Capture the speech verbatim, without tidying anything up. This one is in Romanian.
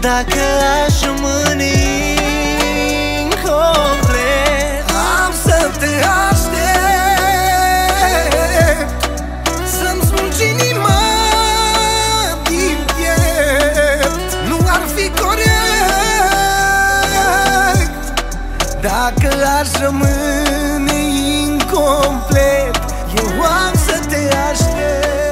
Dacă aș rămâne incomplet, am să te aștept să-mi smulgi inima din piept. Nu ar fi corect dacă aș rămâne incomplet. Eu am să te aștept.